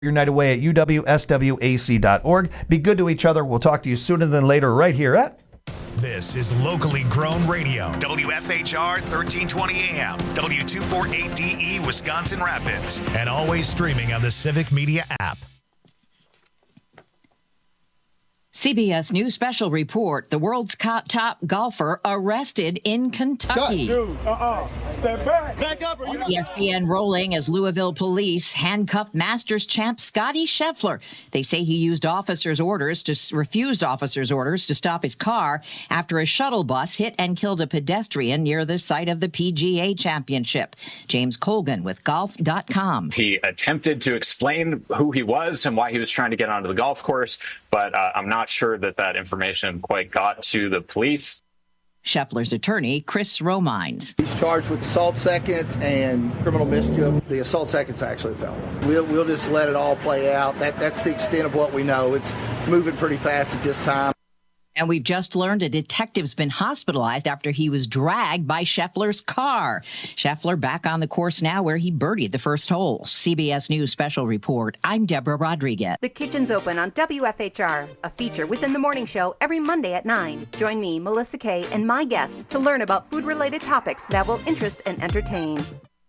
your night away at uwswac.org. Be good to each other. We'll talk to you sooner than later right here at... This is locally grown radio. WFHR 1320 AM, W248DE, Wisconsin Rapids, and always streaming on the Civic Media app. CBS News special report. The world's top golfer arrested in Kentucky. Step back. Back up. ESPN rolling as Louisville police handcuffed Masters champ Scottie Scheffler. They say he refused officers' orders to stop his car after a shuttle bus hit and killed a pedestrian near the site of the PGA Championship. James Colgan with Golf.com. He attempted to explain who he was and why he was trying to get onto the golf course, but I'm not sure that information quite got to the police. Scheffler's attorney, Chris Romines. He's charged with assault seconds and criminal mischief. The assault seconds actually fell. We'll just let it all play out. That's the extent of what we know. It's moving pretty fast at this time. And we've just learned a detective's been hospitalized after he was dragged by Scheffler's car. Scheffler back on the course now where he birdied the first hole. CBS News special report. I'm Deborah Rodriguez. The Kitchen's Open on WFHR, a feature within the morning show every Monday at 9. Join me, Melissa Kay, and my guests to learn about food-related topics that will interest and entertain.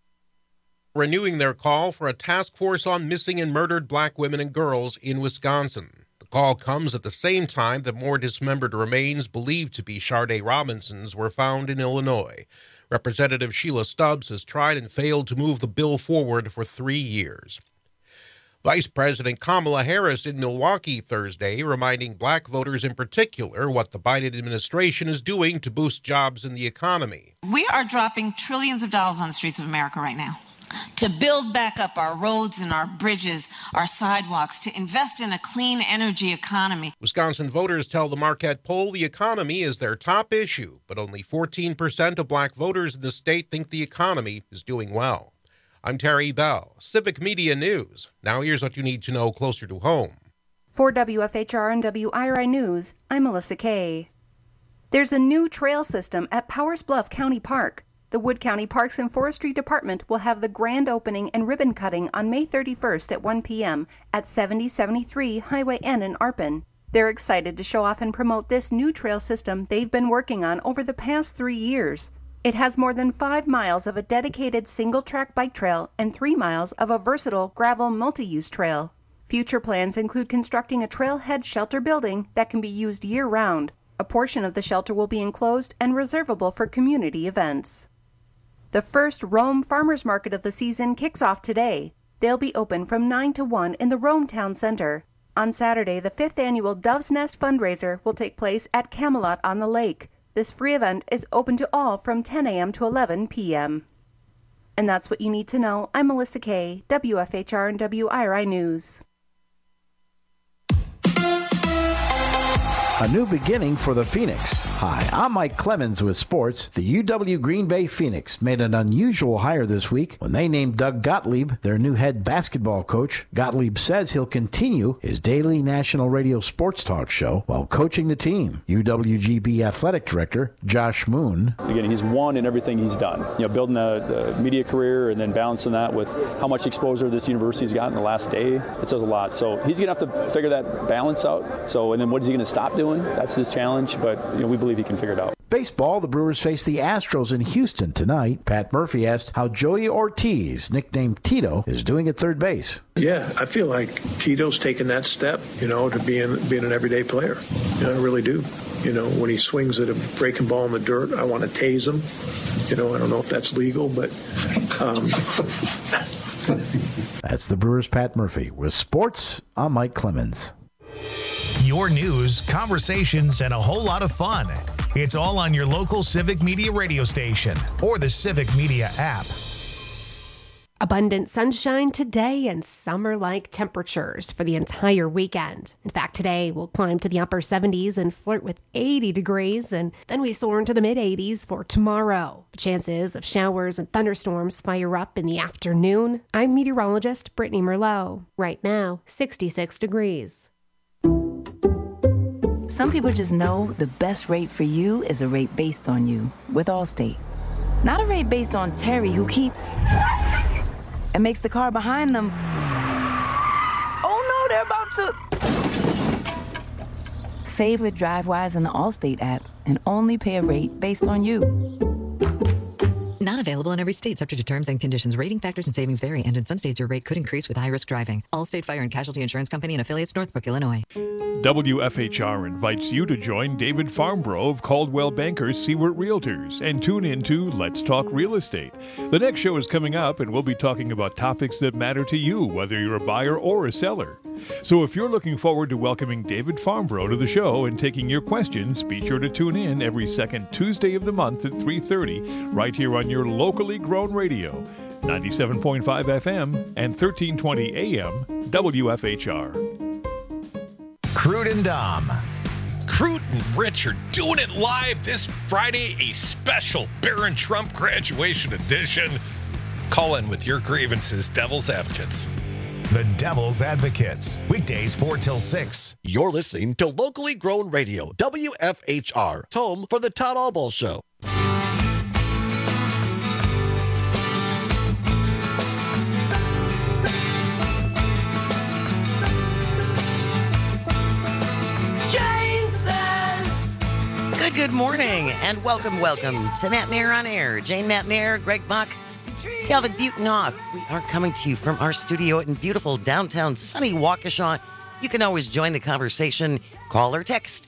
Renewing their call for a task force on missing and murdered black women and girls in Wisconsin. The call comes at the same time that more dismembered remains believed to be Sharday Robinson's were found in Illinois. Representative Sheila Stubbs has tried and failed to move the bill forward for 3 years. Vice President Kamala Harris in Milwaukee Thursday, reminding black voters in particular what the Biden administration is doing to boost jobs in the economy. We are dropping trillions of dollars on the streets of America right now to build back up our roads and our bridges, our sidewalks, to invest in a clean energy economy. Wisconsin voters tell the Marquette poll the economy is their top issue, but only 14% of black voters in the state think the economy is doing well. I'm Terry Bell, Civic Media News. Now here's what you need to know closer to home. For WFHR and WIRI News, I'm Melissa Kay. There's a new trail system at Powers Bluff County Park. The Wood County Parks and Forestry Department will have the grand opening and ribbon cutting on May 31st at 1 p.m. at 7073 Highway N in Arpin. They're excited to show off and promote this new trail system they've been working on over the past 3 years. It has more than 5 miles of a dedicated single-track bike trail and 3 miles of a versatile gravel multi-use trail. Future plans include constructing a trailhead shelter building that can be used year-round. A portion of the shelter will be enclosed and reservable for community events. The first Rome Farmers Market of the season kicks off today. They'll be open from 9 to 1 in the Rome Town Center. On Saturday, the 5th annual Dove's Nest fundraiser will take place at Camelot on the Lake. This free event is open to all from 10 a.m. to 11 p.m. And that's what you need to know. I'm Melissa Kay, WFHR and WIRI News. A new beginning for the Phoenix. Hi, I'm Mike Clemens with sports. The UW Green Bay Phoenix made an unusual hire this week when they named Doug Gottlieb their new head basketball coach. Gottlieb says he'll continue his daily national radio sports talk show while coaching the team. UWGB athletic director Josh Moon. Again, he's won in everything he's done. Building a media career and then balancing that with how much exposure this university's got in the last day. It says a lot. So he's going to have to figure that balance out. And then what is he going to stop doing? That's his challenge, but we believe he can figure it out. Baseball, the Brewers face the Astros in Houston tonight. Pat Murphy asked how Joey Ortiz, nicknamed Tito, is doing at third base. Yeah, I feel like Tito's taken that step, to being an everyday player. I really do. When he swings at a breaking ball in the dirt, I want to tase him. I don't know if that's legal, but... That's the Brewers' Pat Murphy. With sports, I'm Mike Clemens. Your news, conversations, and a whole lot of fun. It's all on your local Civic Media radio station or the Civic Media app. Abundant sunshine today and summer-like temperatures for the entire weekend. In fact, today we'll climb to the upper 70s and flirt with 80 degrees, and then we soar into the mid-80s for tomorrow. The chances of showers and thunderstorms fire up in the afternoon. I'm meteorologist Brittany Merlot. Right now, 66 degrees. Some people just know the best rate for you is a rate based on you with Allstate. Not a rate based on Terry, who keeps and makes the car behind them Save with DriveWise in the Allstate app and only pay a rate based on you. Not available in every state, subject to terms and conditions. Rating factors and savings vary, and in some states your rate could increase with high-risk driving. Allstate Fire and Casualty Insurance Company and affiliates, Northbrook, Illinois. WFHR invites you to join David Farmbrough of Caldwell Bankers Seward Realtors and tune into Let's Talk Real Estate. The next show is coming up, and we'll be talking about topics that matter to you, whether you're a buyer or a seller. So if you're looking forward to welcoming David Farmbrough to the show and taking your questions, be sure to tune in every second Tuesday of the month at 3:30 right here on your locally grown radio, 97.5 FM and 1320 AM WFHR. Crude and Dom. Crude and Rich are doing it live this Friday, a special Barron Trump graduation edition. Call in with your grievances, Devil's Advocates. The Devil's Advocates, weekdays 4 till 6. You're listening to locally grown radio, WFHR, home for the Todd Albaugh Show. Good morning, and welcome to Matt Mayer on Air. Jane Matt Mayer, Greg Buck, Calvin Butenhoff. We are coming to you from our studio in beautiful downtown sunny Waukesha. You can always join the conversation. Call or text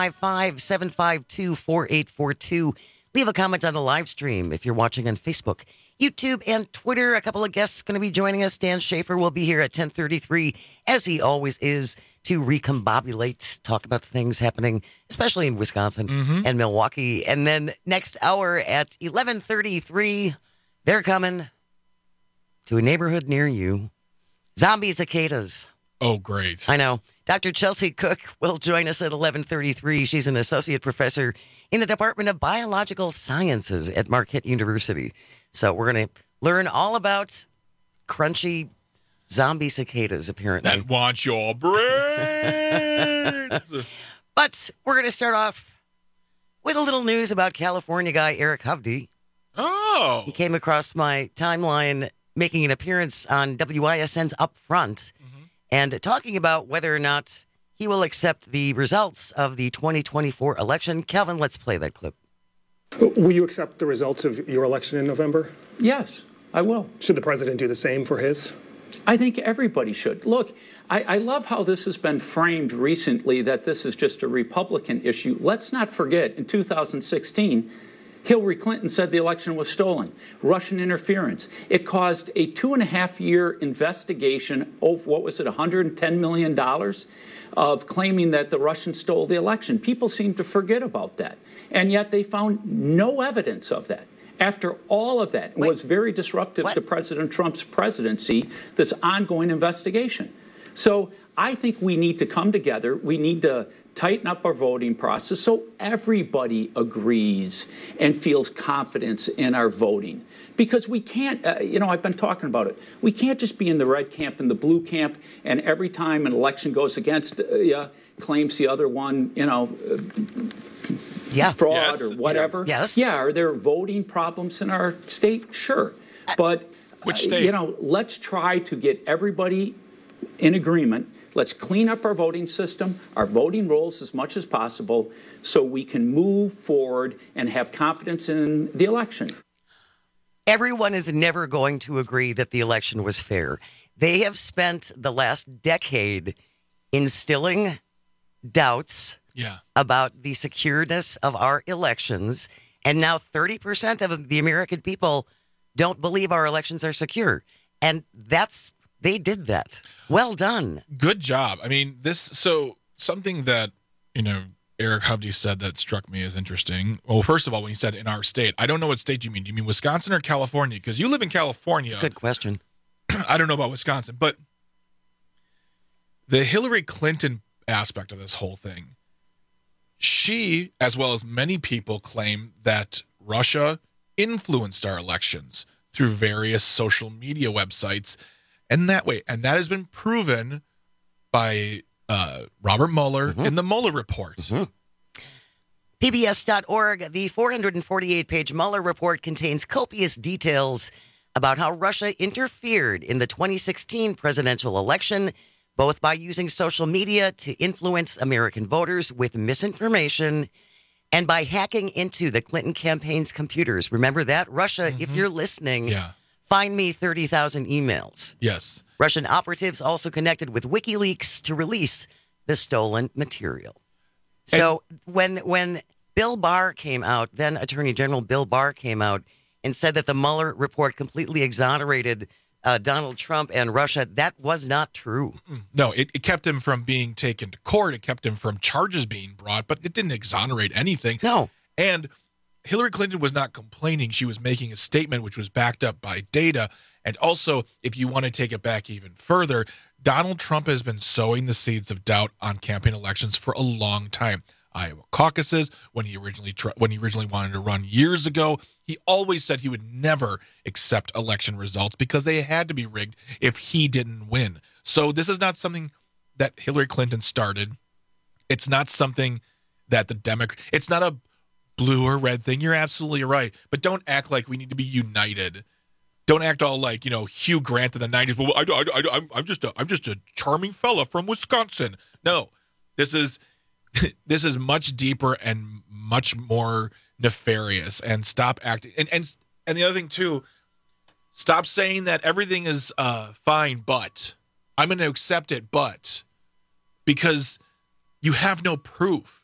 855-752-4842. Leave a comment on the live stream if you're watching on Facebook, YouTube, and Twitter. A couple of guests going to be joining us. Dan Schaefer will be here at 10:33, as he always is, to recombobulate, talk about the things happening, especially in Wisconsin and Milwaukee. And then next hour at 11:33, they're coming to a neighborhood near you. Zombie cicadas. Oh, great. I know. Dr. Chelsea Cook will join us at 11:33. She's an associate professor in the Department of Biological Sciences at Marquette University. So we're going to learn all about crunchy zombie cicadas, apparently. That want your brains. But we're going to start off with a little news about California guy Eric Hovde. Oh. He came across my timeline making an appearance on WISN's Up Front and talking about whether or not he will accept the results of the 2024 election. Calvin, let's play that clip. Will you accept the results of your election in November? Yes, I will. Should the president do the same for his? I think everybody should. Look, I love how this has been framed recently, that this is just a Republican issue. Let's not forget, in 2016, Hillary Clinton said the election was stolen, Russian interference. It caused a 2.5-year investigation of, what was it, $110 million of claiming that the Russians stole the election. People seem to forget about that. And yet they found no evidence of that. After all of that, it was very disruptive to President Trump's presidency, this ongoing investigation. So I think we need to come together. We need to tighten up our voting process so everybody agrees and feels confidence in our voting. Because we can't, I've been talking about it. We can't just be in the red camp and the blue camp, and every time an election goes against claims the other one, fraud or whatever. Yes. Yeah, are there voting problems in our state? Sure. But, which state? Let's try to get everybody in agreement. Let's clean up our voting system, our voting rolls as much as possible so we can move forward and have confidence in the election. Everyone is never going to agree that the election was fair. They have spent the last decade instilling doubts about the secureness of our elections, and now 30% of the American people don't believe our elections are secure. And they did that. Well done. Good job. I mean, something that, Eric Hovde said that struck me as interesting. Well, first of all, when he said in our state, I don't know what state you mean. Do you mean Wisconsin or California? Because you live in California. That's a good question. I don't know about Wisconsin, but the Hillary Clinton aspect of this whole thing, she, as well as many people, claim that Russia influenced our elections through various social media websites. And that has been proven by Robert Mueller in the Mueller report. PBS.org, the 448-page Mueller report contains copious details about how Russia interfered in the 2016 presidential election both by using social media to influence American voters with misinformation and by hacking into the Clinton campaign's computers. Remember that? Russia, if you're listening, find me 30,000 emails. Yes. Russian operatives also connected with WikiLeaks to release the stolen material. So when Bill Barr came out, then Attorney General Bill Barr came out and said that the Mueller report completely exonerated Donald Trump and Russia, that was not true. No, it kept him from being taken to court. It kept him from charges being brought, but it didn't exonerate anything. No. And Hillary Clinton was not complaining. She was making a statement which was backed up by data. And also, if you want to take it back even further, Donald Trump has been sowing the seeds of doubt on campaign elections for a long time. Iowa caucuses, when he originally wanted to run years ago, he always said he would never accept election results because they had to be rigged if he didn't win. So this is not something that Hillary Clinton started. It's not something that it's not a blue or red thing. You're absolutely right. But don't act like we need to be united. Don't act all like, Hugh Grant in the 90s. Well, I'm just a charming fella from Wisconsin. No, this is much deeper and much more nefarious. And stop acting. And the other thing too, stop saying that everything is fine, but I'm going to accept it, but because you have no proof.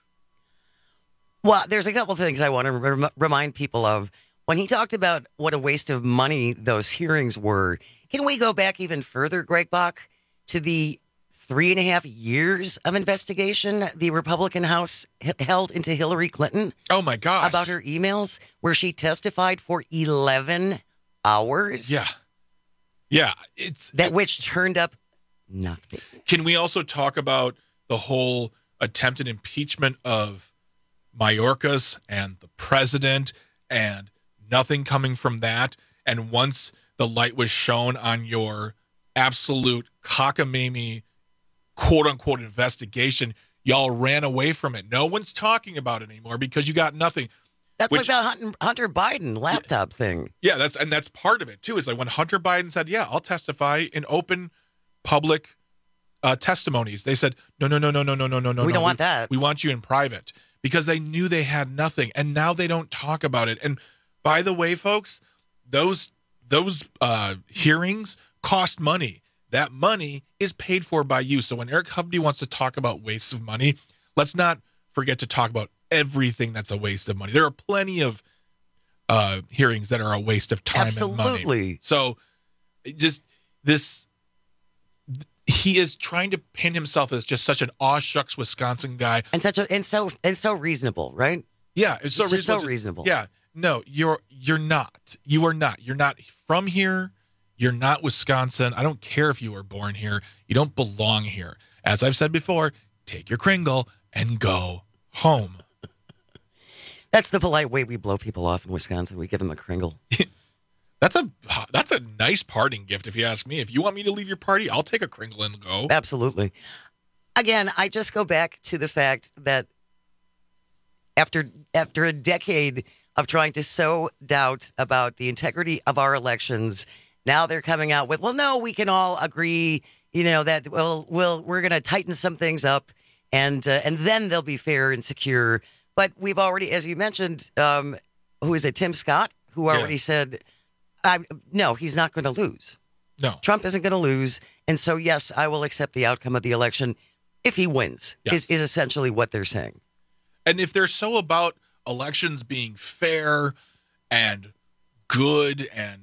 Well, there's a couple of things I want to remind people of. When he talked about what a waste of money those hearings were, can we go back even further, Greg Bach, to the 3.5 years of investigation the Republican House held into Hillary Clinton? Oh, my gosh. About her emails, where she testified for 11 hours? Yeah. Yeah. Which turned up nothing. Can we also talk about the whole attempted impeachment of Mayorkas and the president and nothing coming from that? And once the light was shown on your absolute cockamamie quote-unquote investigation, y'all ran away from it. No one's talking about it anymore because you got nothing. That's like the Hunter Biden laptop thing. Yeah, that's part of it, too. Is like when Hunter Biden said, yeah, I'll testify in open public testimonies. They said, no. We don't want that. We want you in private because they knew they had nothing. And now they don't talk about it. And by the way, folks, those hearings cost money. That money is paid for by you. So when Eric Hovde wants to talk about wastes of money, let's not forget to talk about everything that's a waste of money. There are plenty of hearings that are a waste of time and money. Absolutely. So just this, he is trying to pin himself as just such an aw shucks Wisconsin guy. And so reasonable, right? Yeah, it's so reasonable. Yeah. No, you're not. You are not. You're not from here. You're not Wisconsin. I don't care if you were born here. You don't belong here. As I've said before, take your Kringle and go home. That's the polite way we blow people off in Wisconsin. We give them a Kringle. That's a nice parting gift, if you ask me. If you want me to leave your party, I'll take a Kringle and go. Absolutely. Again, I just go back to the fact that after a decade of trying to sow doubt about the integrity of our elections, now they're coming out with, well, no, we can all agree, that we're going to tighten some things up, and then they'll be fair and secure. But we've already, as you mentioned, who is it, Tim Scott, who already said, no, he's not going to lose. No. Trump isn't going to lose. And so, yes, I will accept the outcome of the election if he wins, is essentially what they're saying. And if they're so about elections being fair and good and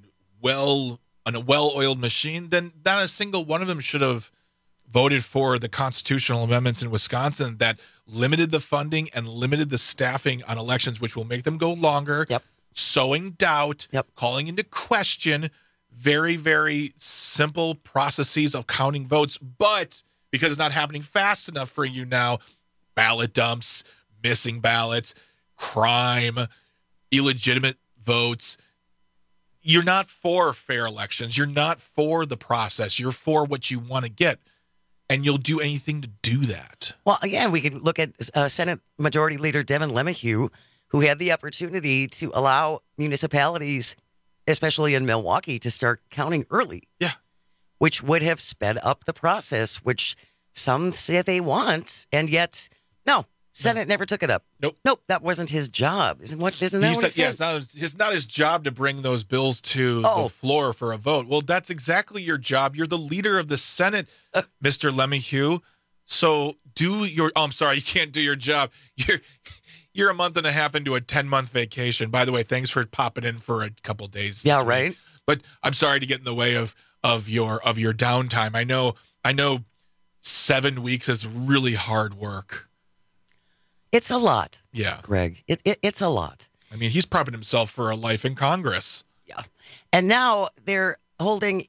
a well-oiled machine, then not a single one of them should have voted for the constitutional amendments in Wisconsin that limited the funding and limited the staffing on elections, which will make them go longer, sowing doubt, calling into question very, very simple processes of counting votes. But because it's not happening fast enough for you now, ballot dumps, missing ballots, crime, illegitimate votes. You're not for fair elections. You're not for the process. You're for what you want to get. And you'll do anything to do that. Well, again, we could look at Senate Majority Leader Devin LeMahieu, who had the opportunity to allow municipalities, especially in Milwaukee, to start counting early. Yeah. which would have sped up the process, which some say they want, and yet, no. Senate never took it up. Nope, that wasn't his job. Isn't that what he said? Yeah, it's not his job to bring those bills to the floor for a vote. Well, that's exactly your job. You're the leader of the Senate, Mr. LeMahieu. So I'm sorry, you can't do your job. You're a month and a half into a 10-month vacation. By the way, thanks for popping in for a couple days. Yeah, right. But I'm sorry to get in the way of your downtime. I know 7 weeks is really hard work. It's a lot. Yeah. Greg. It's a lot. I mean, he's prepping himself for a life in Congress. Yeah. And now they're holding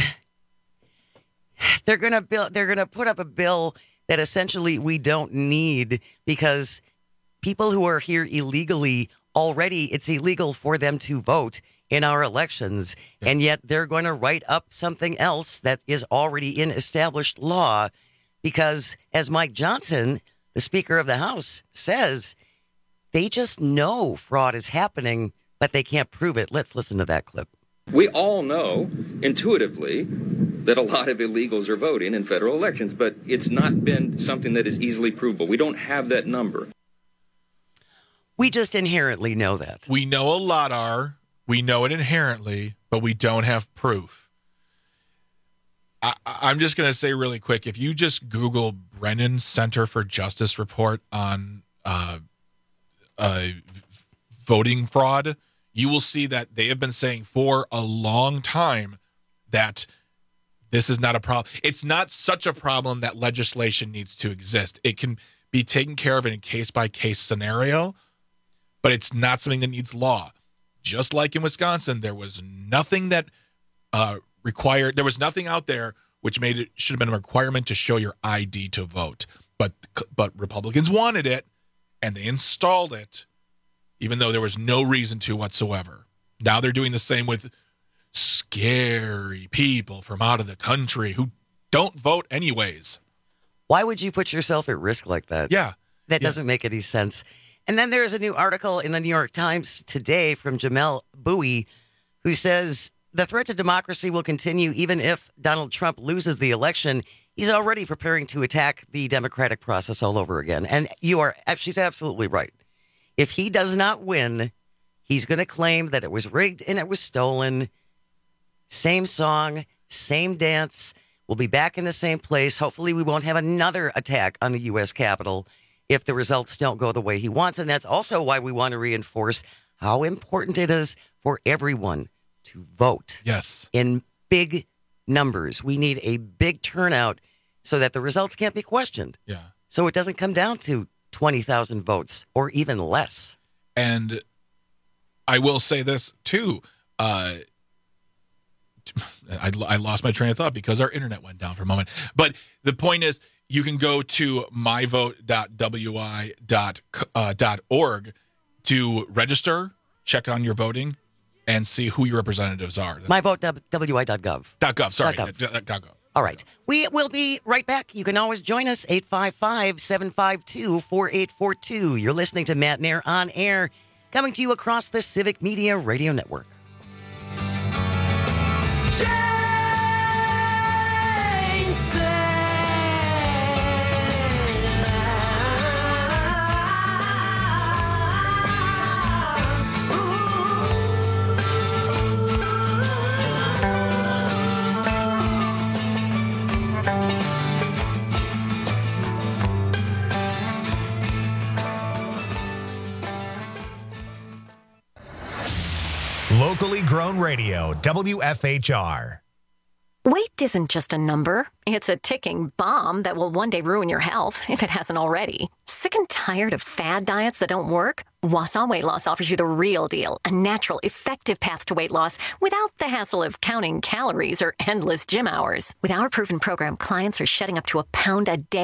they're going to put up a bill that essentially we don't need because people who are here illegally already, it's illegal for them to vote in our elections. Yeah. And yet they're going to write up something else that is already in established law because, as Mike Johnson, the Speaker of the House, says, they just know fraud is happening, but they can't prove it. Let's listen to that clip. We all know intuitively that a lot of illegals are voting in federal elections, but it's not been something that is easily provable. We don't have that number. We just inherently know that. We know a lot are. We know it inherently, but we don't have proof. I'm just going to say really quick, if you just Google Brennan Center for Justice report on voting fraud, you will see that they have been saying for a long time that this is not a problem. It's not such a problem that legislation needs to exist. It can be taken care of in a case-by-case scenario, but it's not something that needs law. Just like in Wisconsin, there was nothing that there was nothing out there which made it should have been a requirement to show your ID to vote. But Republicans wanted it, and they installed it, even though there was no reason to whatsoever. Now they're doing the same with scary people from out of the country who don't vote anyways. Why would you put yourself at risk like that? Yeah. That doesn't make any sense. And then there's a new article in the New York Times today from Jamel Bowie, who says the threat to democracy will continue even if Donald Trump loses the election. He's already preparing to attack the democratic process all over again. And she's absolutely right. If he does not win, he's going to claim that it was rigged and it was stolen. Same song, same dance. We'll be back in the same place. Hopefully we won't have another attack on the U.S. Capitol if the results don't go the way he wants. And that's also why we want to reinforce how important it is for everyone to vote. Yes. In big numbers. We need a big turnout so that the results can't be questioned. Yeah. So it doesn't come down to 20,000 votes or even less. And I will say this too. I lost my train of thought because our internet went down for a moment. But the point is, you can go to myvote.wi.org to register, check on your voting, and see who your representatives are. myvote.wi.gov. .gov. All right. We will be right back. You can always join us, 855-752-4842. You're listening to Matt Nair on Air, coming to you across the Civic Media Radio Network. Locally grown radio, WFHR. Weight isn't just a number. It's a ticking bomb that will one day ruin your health, if it hasn't already. Sick and tired of fad diets that don't work? Wausau Weight Loss offers you the real deal, a natural, effective path to weight loss without the hassle of counting calories or endless gym hours. With our proven program, clients are shedding up to a pound a day.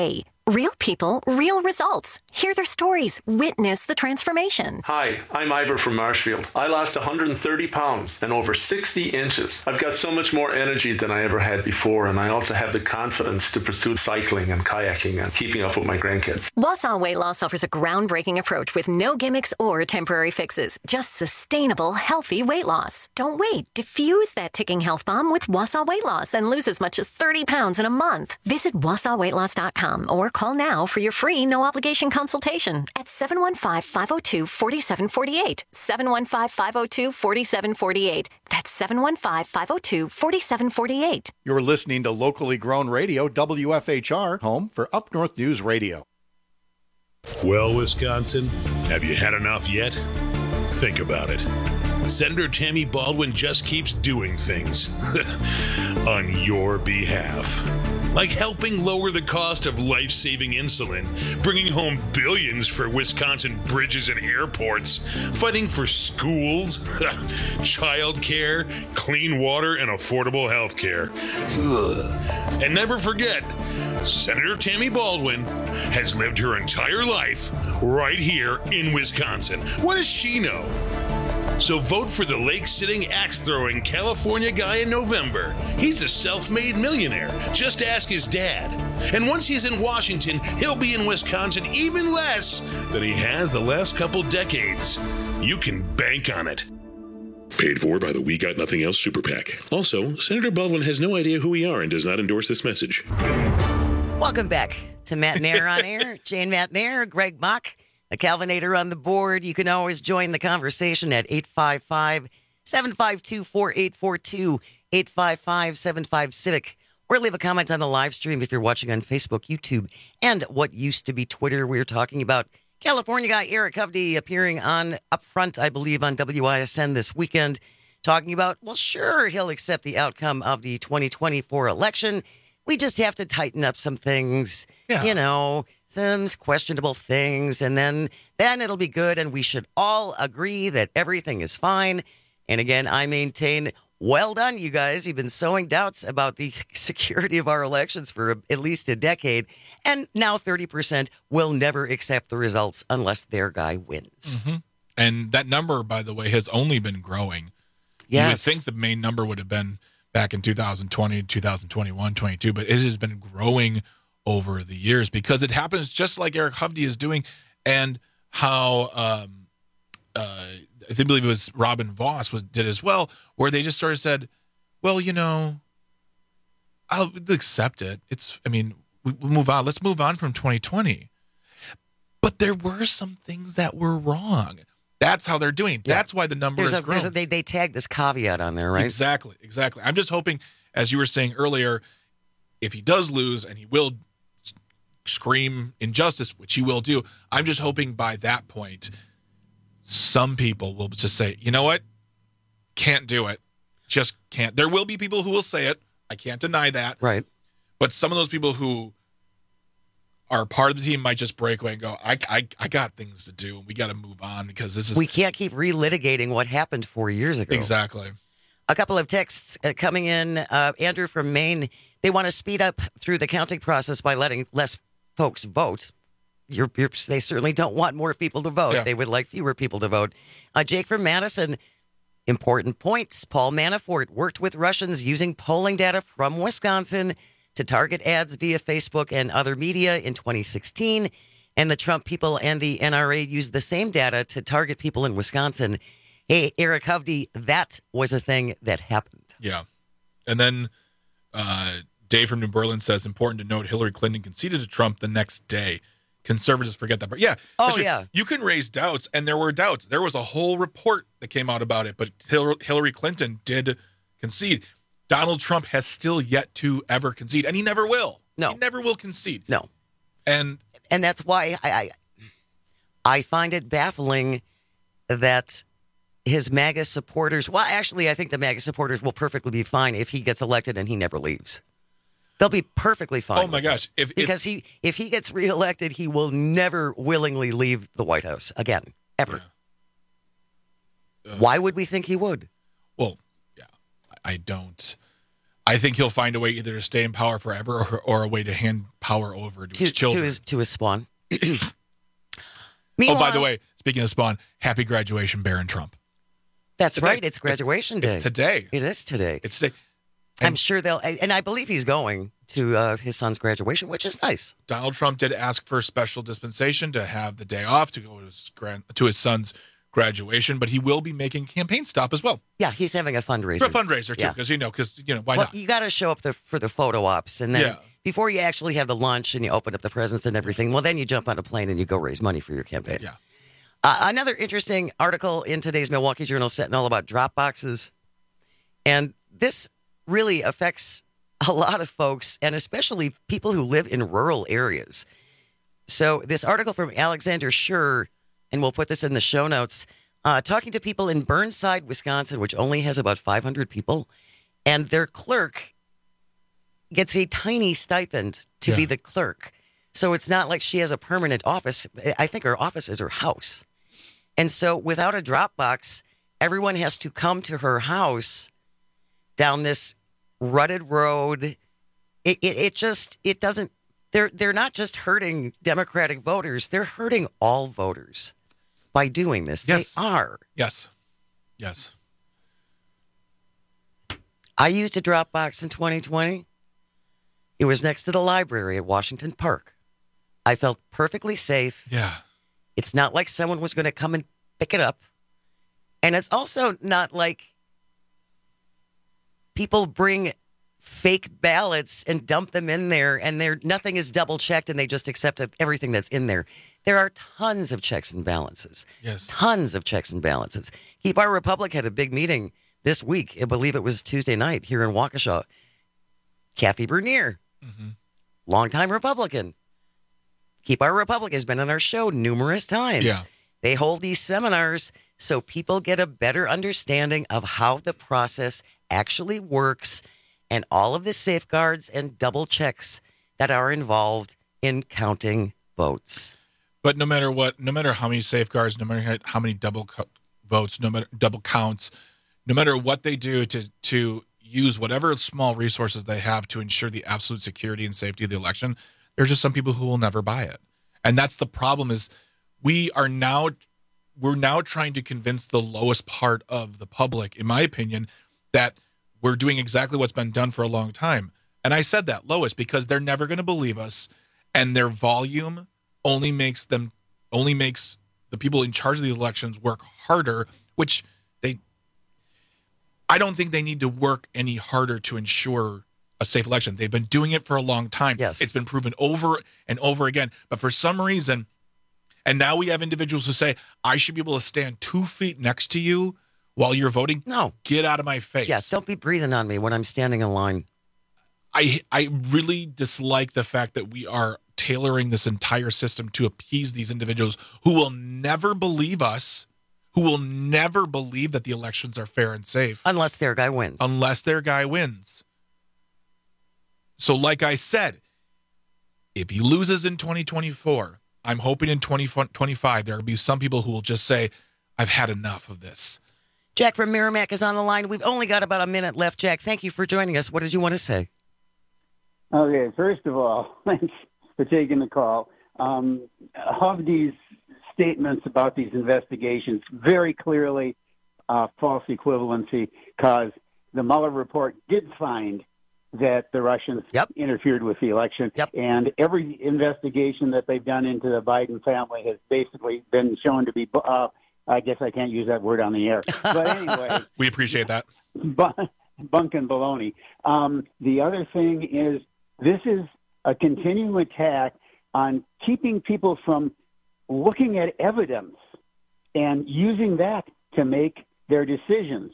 Real people, real results. Hear their stories. Witness the transformation. Hi, I'm Ivor from Marshfield. I lost 130 pounds and over 60 inches. I've got so much more energy than I ever had before, and I also have the confidence to pursue cycling and kayaking and keeping up with my grandkids. Wausau Weight Loss offers a groundbreaking approach with no gimmicks or temporary fixes. Just sustainable, healthy weight loss. Don't wait. Diffuse that ticking health bomb with Wausau Weight Loss and lose as much as 30 pounds in a month. Visit WausauWeightLoss.com or call now for your free no-obligation consultation at 715-502-4748. 715-502-4748. That's 715-502-4748. You're listening to locally grown radio, WFHR, home for Up North News Radio. Well, Wisconsin, have you had enough yet? Think about it. Senator Tammy Baldwin just keeps doing things on your behalf. Like helping lower the cost of life-saving insulin, bringing home billions for Wisconsin bridges and airports, fighting for schools, childcare, clean water, and affordable health care. And never forget, Senator Tammy Baldwin has lived her entire life right here in Wisconsin. What does she know? So vote for the lake-sitting, axe-throwing California guy in November. He's a self-made millionaire. Just ask his dad. And once he's in Washington, he'll be in Wisconsin even less than he has the last couple decades. You can bank on it. Paid for by the We Got Nothing Else Super PAC. Also, Senator Baldwin has no idea who we are and does not endorse this message. Welcome back to Matt Nair on Air. Jane Matt Nair, Greg Mock, a Calvinator on the board. You can always join the conversation at 855-752-4842, 855-75-CIVIC, or leave a comment on the live stream if you're watching on Facebook, YouTube, and what used to be Twitter. We're talking about California guy Eric Hovde appearing on Upfront, I believe, on WISN this weekend, talking about, well, sure, he'll accept the outcome of the 2024 election. We just have to tighten up some things, you know, some questionable things, and then it'll be good, and we should all agree that everything is fine. And again, I maintain, well done, you guys. You've been sowing doubts about the security of our elections for at least a decade, and now 30% will never accept the results unless their guy wins. Mm-hmm. And that number, by the way, has only been growing. Yes. You would think the main number would have been back in 2020, 2021, 22, but it has been growing over the years because it happens just like Eric Hovde is doing, and how I believe it was Robin Voss did as well, where they just sort of said, well, you know, I'll accept it. We'll move on. Let's move on from 2020. But there were some things that were wrong. That's how they're doing. That's why the number is growing. They tag this caveat on there, right? Exactly. I'm just hoping, as you were saying earlier, if he does lose, and he will scream injustice, which he will do, I'm just hoping by that point, some people will just say, you know what? Can't do it. Just can't. There will be people who will say it. I can't deny that. Right. But some of those people who are part of the team might just break away and go, I got things to do. We got to move on because this is... We can't keep relitigating what happened 4 years ago. Exactly. A couple of texts coming in. Andrew from Maine, they want to speed up through the counting process by letting less folks vote. They certainly don't want more people to vote. Yeah. They would like fewer people to vote. Jake from Madison, important points. Paul Manafort worked with Russians using polling data from Wisconsin to target ads via Facebook and other media in 2016. And the Trump people and the NRA used the same data to target people in Wisconsin. Hey, Eric Hovde, that was a thing that happened. Yeah. And then Dave from New Berlin says, important to note, Hillary Clinton conceded to Trump the next day. Conservatives forget that. But yeah. Yeah. You can raise doubts, and there were doubts. There was a whole report that came out about it, but Hillary Clinton did concede. Donald Trump has still yet to ever concede, and he never will. No. He never will concede. No. And that's why I find it baffling that his MAGA supporters, well, actually, I think the MAGA supporters will perfectly be fine if he gets elected and he never leaves. They'll be perfectly fine. Oh, my gosh. Because if he gets reelected, he will never willingly leave the White House again, ever. Yeah. Why would we think he would? Well, yeah, I don't. I think he'll find a way either to stay in power forever or a way to hand power over to his children. To his spawn. Oh, by the way, speaking of spawn, happy graduation, Barron Trump. That's right. It's graduation day. It's today. It is today. It's today. I'm sure and I believe he's going to his son's graduation, which is nice. Donald Trump did ask for special dispensation to have the day off to go to his son's graduation, but he will be making a campaign stop as well. Yeah, he's having a fundraiser. For a fundraiser, too, because, why not? You got to show up for the photo ops, and then before you actually have the lunch and you open up the presents and everything, well, then you jump on a plane and you go raise money for your campaign. Yeah. Another interesting article in today's Milwaukee Journal Sentinel about drop boxes, and this really affects a lot of folks, and especially people who live in rural areas. So this article from Alexander Schur, and we'll put this in the show notes, talking to people in Burnside, Wisconsin, which only has about 500 people, and their clerk gets a tiny stipend to be the clerk. So it's not like she has a permanent office. I think her office is her house. And so without a drop box, everyone has to come to her house down this rutted road. It doesn't, they're not just hurting Democratic voters, they're hurting all voters by doing this. Yes. They are. Yes. I used a drop box in 2020. It was next to the library at Washington Park. I felt perfectly safe. Yeah. It's not like someone was going to come and pick it up. And it's also not like people bring fake ballots and dump them in there and nothing is double checked and they just accept everything that's in there. There are tons of checks and balances. Yes. Tons of checks and balances. Keep Our Republic had a big meeting this week. I believe it was Tuesday night here in Waukesha. Kathy Bernier, longtime Republican. Keep Our Republic has been on our show numerous times. Yeah. They hold these seminars so people get a better understanding of how the process actually works and all of the safeguards and double checks that are involved in counting votes. But no matter what, no matter how many safeguards, no matter how many double votes, no matter double counts, no matter what they do to use whatever small resources they have to ensure the absolute security and safety of the election, there's just some people who will never buy it. And that's the problem is we're now trying to convince the lowest part of the public, in my opinion, that we're doing exactly what's been done for a long time. And I said that, lowest, because they're never going to believe us. And their volume only makes the people in charge of the elections work harder, which I don't think they need to work any harder to ensure a safe election. They've been doing it for a long time. Yes. It's been proven over and over again. But for some reason, and now we have individuals who say, I should be able to stand 2 feet next to you while you're voting. No. Get out of my face. Yeah, don't be breathing on me when I'm standing in line. I really dislike the fact that we are tailoring this entire system to appease these individuals who will never believe us, who will never believe that the elections are fair and safe. Unless their guy wins. So like I said, if he loses in 2024, I'm hoping in 2025 there will be some people who will just say, I've had enough of this. Jack from Merrimack is on the line. We've only got about a minute left. Jack, thank you for joining us. What did you want to say? Okay, first of all, thanks for taking the call. Of these statements about these investigations, very clearly false equivalency, because the Mueller report did find that the Russians interfered with the election. And every investigation that they've done into the Biden family has basically been shown to be, I guess I can't use that word on the air. But anyway. We appreciate that. Bunk and baloney. The other thing is this is a continuing attack on keeping people from looking at evidence and using that to make their decisions.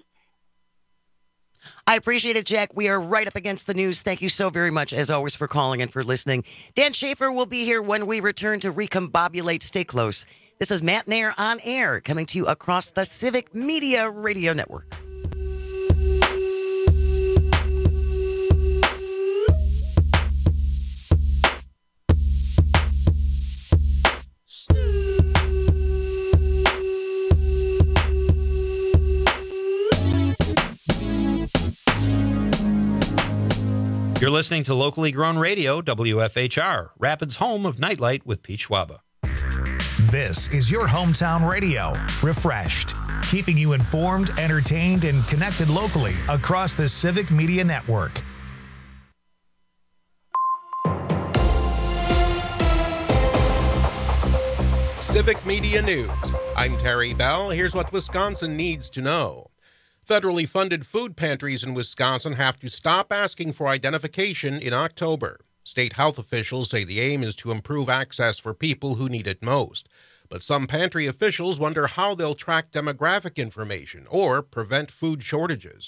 I appreciate it, Jack. We are right up against the news. Thank you so very much, as always, for calling and for listening. Dan Schaefer will be here when we return to Recombobulate. Stay close. This is Matt Nair on air, coming to you across the Civic Media Radio Network. You're listening to locally grown radio, WFHR, Rapids' home of Nightlight with Pete Schwaba. This is your hometown radio, refreshed, keeping you informed, entertained, and connected locally across the Civic Media Network. Civic Media News. I'm Terry Bell. Here's what Wisconsin needs to know. Federally funded food pantries in Wisconsin have to stop asking for identification in October. State health officials say the aim is to improve access for people who need it most. But some pantry officials wonder how they'll track demographic information or prevent food shortages.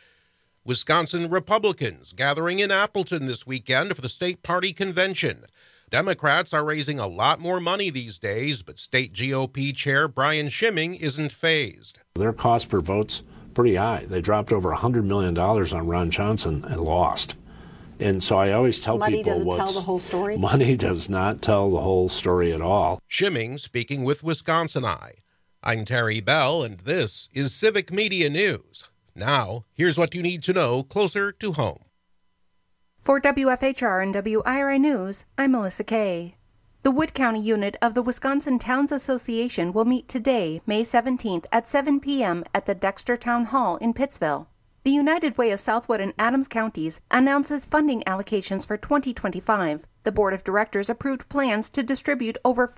Wisconsin Republicans gathering in Appleton this weekend for the state party convention. Democrats are raising a lot more money these days, but state GOP chair Brian Schimming isn't fazed. Their cost per vote's pretty high. They dropped over $100 million on Ron Johnson and lost. And so I always tell money people doesn't tell the whole story. Money does not tell the whole story at all. Schimming speaking with Wisconsin Eye. I'm Terry Bell, and this is Civic Media News. Now, here's what you need to know closer to home. For WFHR and WIRI News, I'm Melissa Kay. The Wood County unit of the Wisconsin Towns Association will meet today, May 17th at 7 p.m. at the Dexter Town Hall in Pittsville. The United Way of Southwood and Adams counties announces funding allocations for 2025. The Board of Directors approved plans to distribute over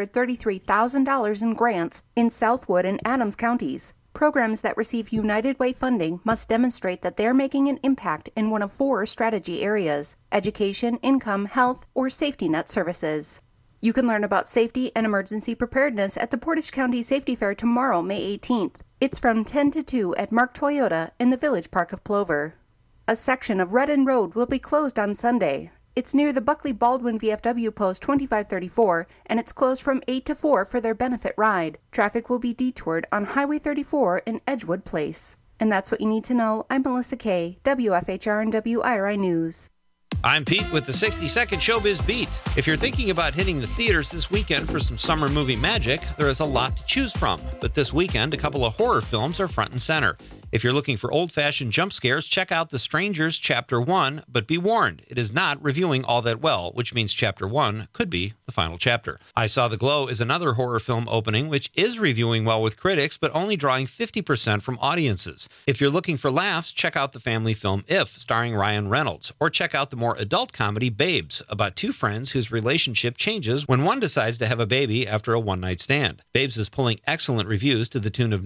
$533,000 in grants in Southwood and Adams counties. Programs that receive United Way funding must demonstrate that they're making an impact in one of 4 strategy areas: education, income, health, or safety net services. You can learn about safety and emergency preparedness at the Portage County Safety Fair tomorrow, May 18th. It's from 10 to 2 at Mark Toyota in the Village Park of Plover. A section of Redden Road will be closed on Sunday. It's near the Buckley Baldwin VFW Post 2534, and it's closed from 8 to 4 for their benefit ride. Traffic will be detoured on Highway 34 in Edgewood Place. And that's what you need to know. I'm Melissa Kay, WFHR and WIRI News. I'm Pete with the 60-second Showbiz Beat. If you're thinking about hitting the theaters this weekend for some summer movie magic, there is a lot to choose from. But this weekend, a couple of horror films are front and center. If you're looking for old-fashioned jump scares, check out The Strangers Chapter 1, but be warned, it is not reviewing all that well, which means Chapter 1 could be the final chapter. I Saw the Glow is another horror film opening, which is reviewing well with critics, but only drawing 50% from audiences. If you're looking for laughs, check out the family film If, starring Ryan Reynolds, or check out the more adult comedy Babes, about 2 friends whose relationship changes when one decides to have a baby after a one-night stand. Babes is pulling excellent reviews to the tune of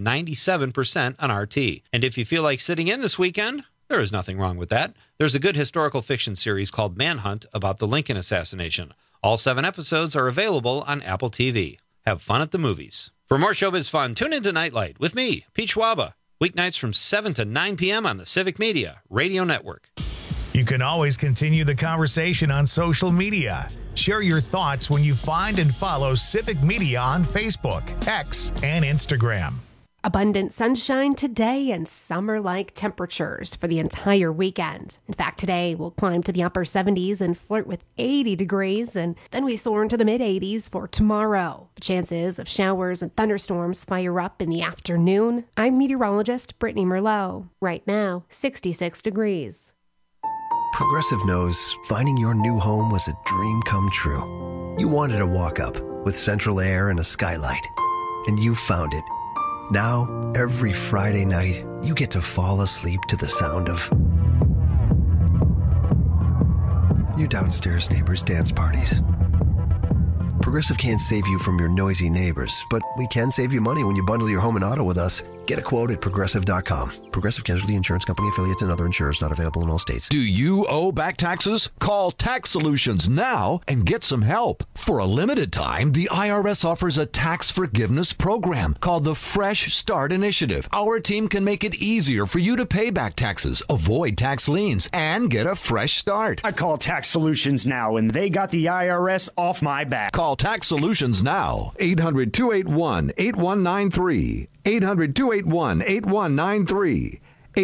97% on RT. And if you feel like sitting in this weekend, there is nothing wrong with that. There's a good historical fiction series called Manhunt about the Lincoln assassination. All 7 episodes are available on Apple TV. Have fun at the movies. For more showbiz fun, tune into Nightlight with me, Pete Schwaba, weeknights from 7 to 9 p.m. on the Civic Media Radio Network. You can always continue the conversation on social media. Share your thoughts when you find and follow Civic Media on Facebook, X, and Instagram. Abundant sunshine today and summer-like temperatures for the entire weekend. In fact, today we'll climb to the upper 70s and flirt with 80 degrees, and then we soar into the mid-80s for tomorrow. The chances of showers and thunderstorms fire up in the afternoon. I'm meteorologist Brittany Merlot. Right now, 66 degrees. Progressive knows finding your new home was a dream come true. You wanted a walk-up with central air and a skylight, and you found it. Now, every Friday night, you get to fall asleep to the sound of your downstairs neighbors' dance parties. Progressive can't save you from your noisy neighbors, but we can save you money when you bundle your home and auto with us. Get a quote at Progressive.com. Progressive Casualty Insurance Company, affiliates, and other insurers not available in all states. Do you owe back taxes? Call Tax Solutions now and get some help. For a limited time, the IRS offers a tax forgiveness program called the Fresh Start Initiative. Our team can make it easier for you to pay back taxes, avoid tax liens, and get a fresh start. I call Tax Solutions now, and they got the IRS off my back. Call Tax Solutions now. 800-281-8193. 800-281-8193.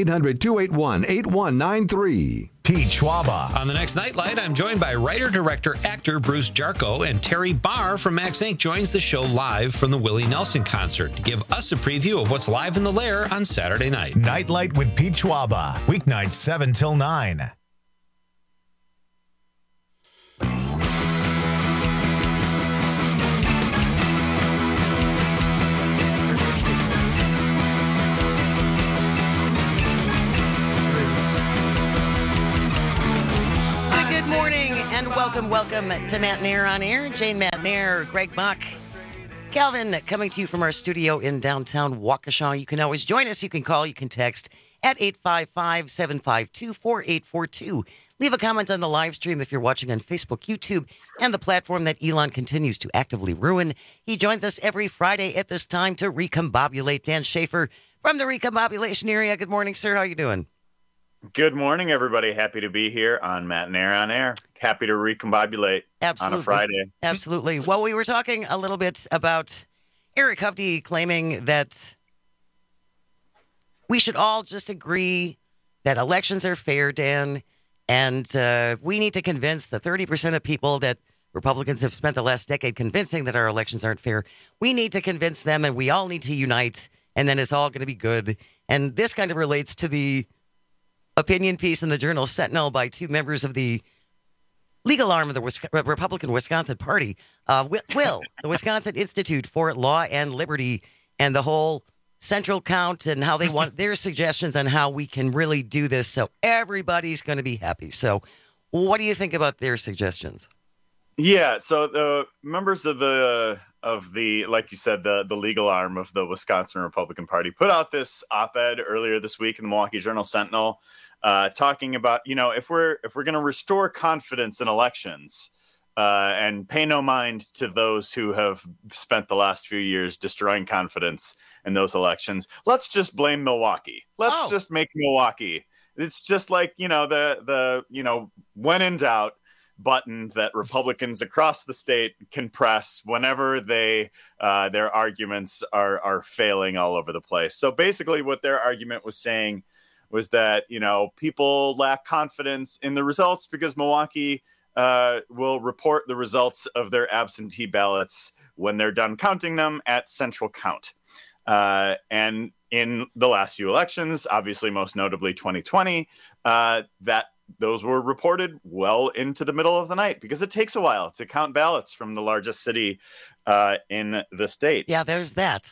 800-281-8193. Pete Schwaba. On the next Nightlight, I'm joined by writer, director, actor Bruce Jarko, and Terry Barr from Max Inc. joins the show live from the Willie Nelson concert to give us a preview of what's live in the Lair on Saturday night. Nightlight with Pete Schwaba. Weeknights 7 till 9. welcome to Matt Nair on Air. Jane Matt Nair, Greg Mock, Calvin, coming to you from our studio in downtown Waukesha. You can always join us. You can call, you can text at 855-752-4842. Leave a comment on the live stream if you're watching on Facebook, YouTube, and the platform that Elon continues to actively ruin. He joins us every Friday at this time to recombobulate. Dan Schaefer from the recombobulation area. Good morning, sir. How are you doing? Good morning, everybody. Happy to be here on Matt Nair on Air. Happy to recombobulate on a Friday. Absolutely. Well, we were talking a little bit about Eric Hovde claiming that we should all just agree that elections are fair, Dan, and we need to convince the 30% of people that Republicans have spent the last decade convincing that our elections aren't fair. We need to convince them, and we all need to unite, and then it's all going to be good. And this kind of relates to the opinion piece in the Journal Sentinel by two members of the legal arm of the Republican Wisconsin Party, the Wisconsin Institute for Law and Liberty, and the whole central count and how they want their suggestions on how we can really do this so everybody's going to be happy. So what do you think about their suggestions? Yeah, so the members of the like you said, the legal arm of the Wisconsin Republican Party put out this op-ed earlier this week in the Milwaukee Journal Sentinel, talking about, if we're going to restore confidence in elections and pay no mind to those who have spent the last few years destroying confidence in those elections, let's just blame Milwaukee. Let's just make Milwaukee. It's just like, the when in doubt button that Republicans across the state can press whenever their arguments are failing all over the place. So basically what their argument was saying was that, people lack confidence in the results because Milwaukee will report the results of their absentee ballots when they're done counting them at central count. And in the last few elections, obviously most notably 2020, those were reported well into the middle of the night because it takes a while to count ballots from the largest city in the state. Yeah, there's that.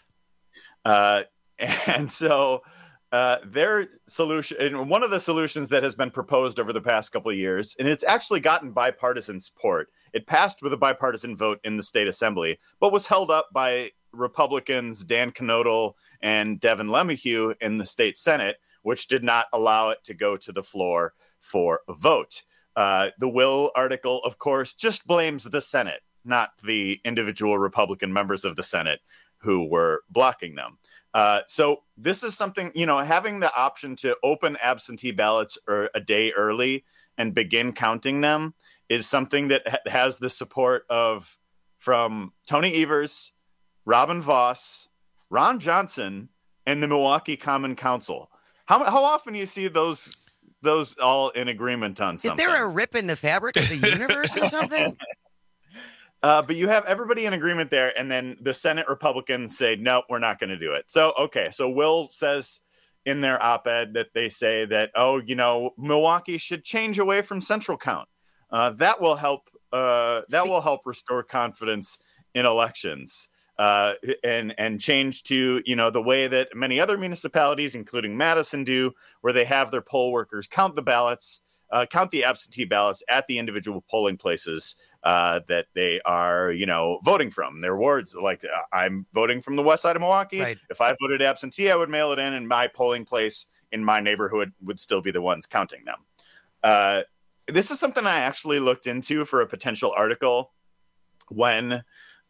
And so their solution, and one of the solutions that has been proposed over the past couple of years, and it's actually gotten bipartisan support. It passed with a bipartisan vote in the state assembly, but was held up by Republicans Dan Knodel and Devin LeMahieu in the state Senate, which did not allow it to go to the floor for a vote. The will article, of course, just blames the Senate, not the individual Republican members of the Senate who were blocking them. So this is something, having the option to open absentee ballots a day early and begin counting them is something that has the support from Tony Evers, Robin Voss, Ron Johnson, and the Milwaukee Common Council. How often do you see those all in agreement on something? Is there a rip in the fabric of the universe or something? But you have everybody in agreement there, and then the Senate Republicans say, nope, we're not going to do it. So, okay, so Will says in their op-ed that they say that, Milwaukee should change away from central count. That will help restore confidence in elections. And change to, the way that many other municipalities, including Madison, do, where they have their poll workers count the ballots, count the absentee ballots at the individual polling places that they are, voting from. Their wards, like I'm voting from the west side of Milwaukee. Right. If I voted absentee, I would mail it in, and my polling place in my neighborhood would still be the ones counting them. This is something I actually looked into for a potential article when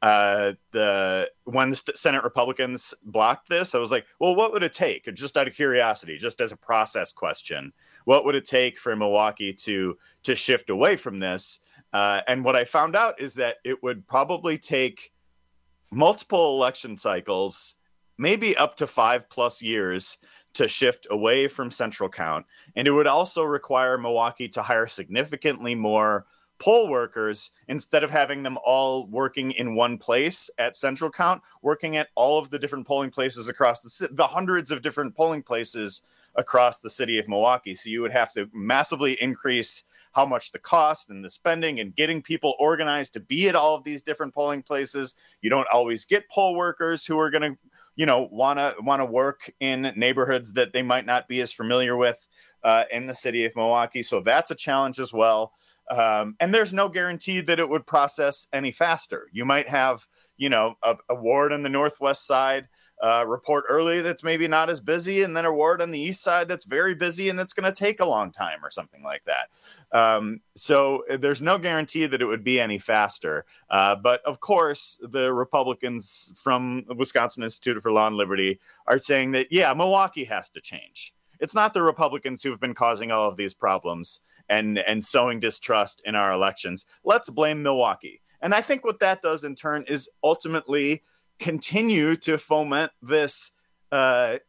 the Senate Republicans blocked this. I was like, well, what would it take? Just out of curiosity, just as a process question, what would it take for Milwaukee to shift away from this? And what I found out is that it would probably take multiple election cycles, maybe up to 5+ years, to shift away from central count. And it would also require Milwaukee to hire significantly more poll workers instead of having them all working in one place at central count, working at all of the different polling places across the hundreds of different polling places across the city of Milwaukee. So you would have to massively increase how much the cost and the spending and getting people organized to be at all of these different polling places. You don't always get poll workers who are going to, want to work in neighborhoods that they might not be as familiar with in the city of Milwaukee. So that's a challenge as well. And there's no guarantee that it would process any faster. You might have, a ward on the northwest side report early that's maybe not as busy, and then a ward on the east side that's very busy and that's going to take a long time or something like that. So there's no guarantee that it would be any faster. But of course, the Republicans from the Wisconsin Institute for Law and Liberty are saying that, Milwaukee has to change. It's not the Republicans who've been causing all of these problems and sowing distrust in our elections. Let's blame Milwaukee. And I think what that does in turn is ultimately continue to foment this, kind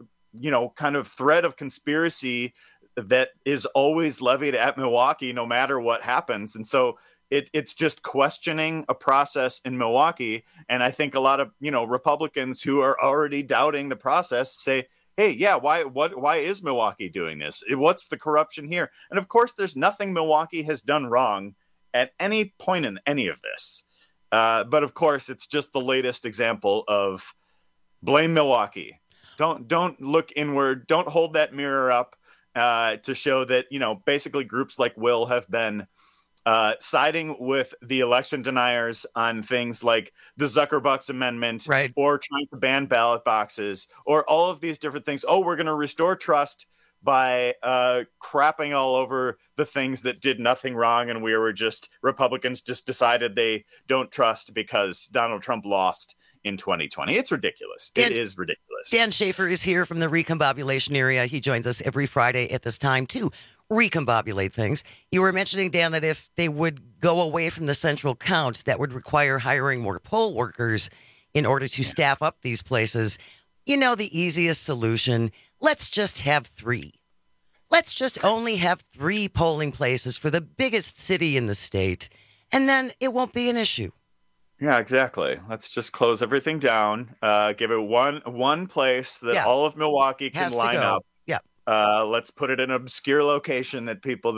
of thread of conspiracy that is always levied at Milwaukee, no matter what happens. And so it's just questioning a process in Milwaukee. And I think a lot of, Republicans who are already doubting the process say, hey, why is Milwaukee doing this? What's the corruption here? And of course, there's nothing Milwaukee has done wrong at any point in any of this. But of course, it's just the latest example of blame Milwaukee. Don't look inward. Don't hold that mirror up to show that, basically groups like Will have been siding with the election deniers on things like the Zuckerbucks Amendment, right, or trying to ban ballot boxes, or all of these different things. Oh, we're going to restore trust by crapping all over the things that did nothing wrong, and Republicans just decided they don't trust because Donald Trump lost in 2020. It's ridiculous. It is ridiculous. Dan Schaefer is here from the recombobulation area. He joins us every Friday at this time to recombobulate things. You were mentioning, Dan, that if they would go away from the central count, that would require hiring more poll workers in order to staff up these places. The easiest solution, let's just have 3. Let's just only have 3 polling places for the biggest city in the state, and then it won't be an issue. Yeah, exactly. Let's just close everything down. Give it one place that all of Milwaukee can line up. Yeah. Let's put it in an obscure location that people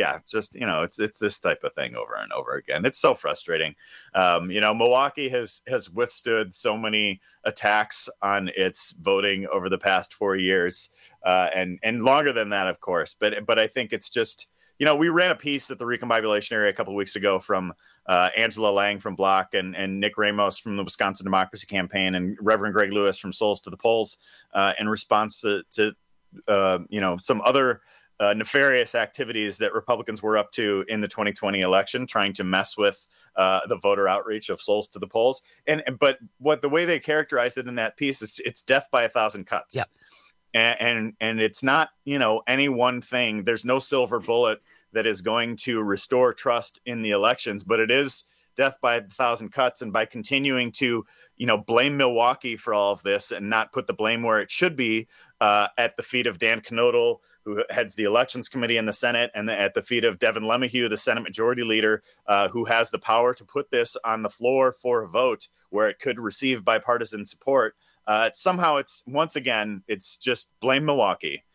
it's this type of thing over and over again. It's so frustrating. Milwaukee has withstood so many attacks on its voting over the past 4 years, and longer than that, of course. But I think it's just, we ran a piece at the recombobulation area a couple of weeks ago from Angela Lang from Block and Nick Ramos from the Wisconsin Democracy Campaign and Reverend Greg Lewis from Souls to the Polls in response to some other nefarious activities that Republicans were up to in the 2020 election, trying to mess with the voter outreach of Souls to the Polls. But the way they characterized it in that piece, it's death by 1,000 cuts. Yep. And it's not, any one thing. There's no silver bullet that is going to restore trust in the elections, but it is death by 1,000 cuts. And by continuing to, blame Milwaukee for all of this and not put the blame where it should be, at the feet of Dan Knodel, who heads the Elections Committee in the Senate, and at the feet of Devin LeMahieu, the Senate Majority Leader, who has the power to put this on the floor for a vote where it could receive bipartisan support. Somehow it's just blame Milwaukee.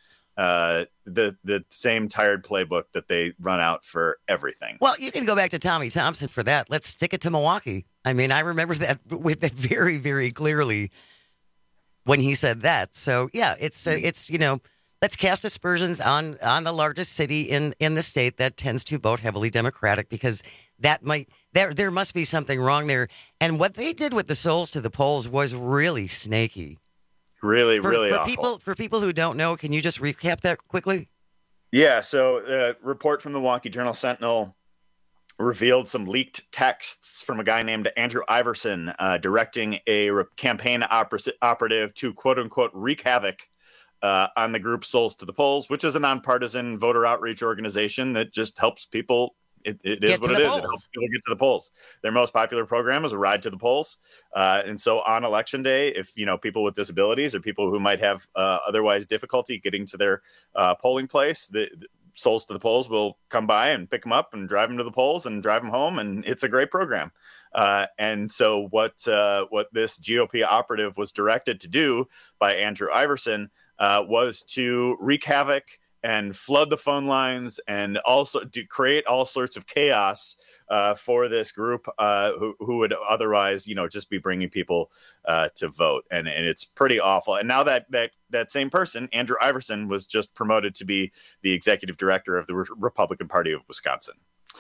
The same tired playbook that they run out for everything. Well, you can go back to Tommy Thompson for that. Let's stick it to Milwaukee. I mean, I remember that with it very, very clearly when he said that. So yeah, it's let's cast aspersions on the largest city in the state that tends to vote heavily Democratic, because there must be something wrong there. And what they did with the Souls to the Polls was really snaky. Really awful. For people who don't know, can you just recap that quickly? Yeah, so a report from the Milwaukee Journal-Sentinel revealed some leaked texts from a guy named Andrew Iverson directing a campaign operative to quote-unquote wreak havoc on the group Souls to the Polls, which is a nonpartisan voter outreach organization that just helps people. It is what it is. It helps people get to the polls. Their most popular program is a ride to the polls. And so on election day, if people with disabilities or people who might have otherwise difficulty getting to their polling place, the Souls to the Polls will come by and pick them up and drive them to the polls and drive them home. And it's a great program. And so what this GOP operative was directed to do by Andrew Iverson was to wreak havoc and flood the phone lines and also to create all sorts of chaos for this group who would otherwise, just be bringing people to vote. And it's pretty awful. And now that same person, Andrew Iverson, was just promoted to be the executive director of the Republican Party of Wisconsin.